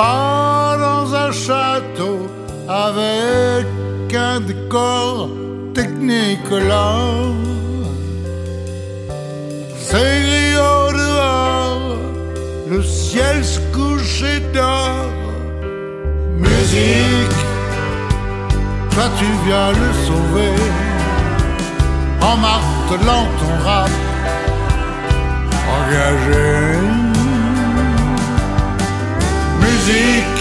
pas dans un château avec un décor technicolore. C'est gris au dehors, le ciel se couche et dort. Musique, toi tu viens le sauver en martelant ton rap engagé.